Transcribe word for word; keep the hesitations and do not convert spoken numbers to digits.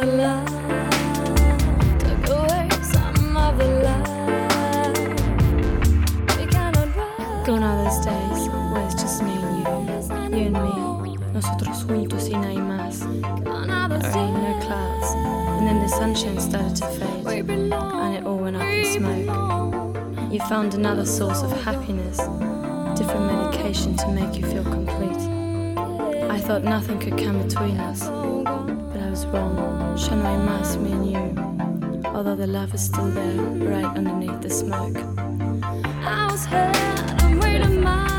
the love, took away some of the love. We cannot run. Gone are those days where it's just me and you, you and me, nosotros juntos y nadie más. There ain't no clouds, and then the sunshine started to fade, and it all went up in smoke. You found another source of happiness, different medication to make you feel complete. I thought nothing could come between us, but I was wrong. Ya no hay más, me and you, although the love is still there, right underneath the smoke. I was hurt, I'm waiting my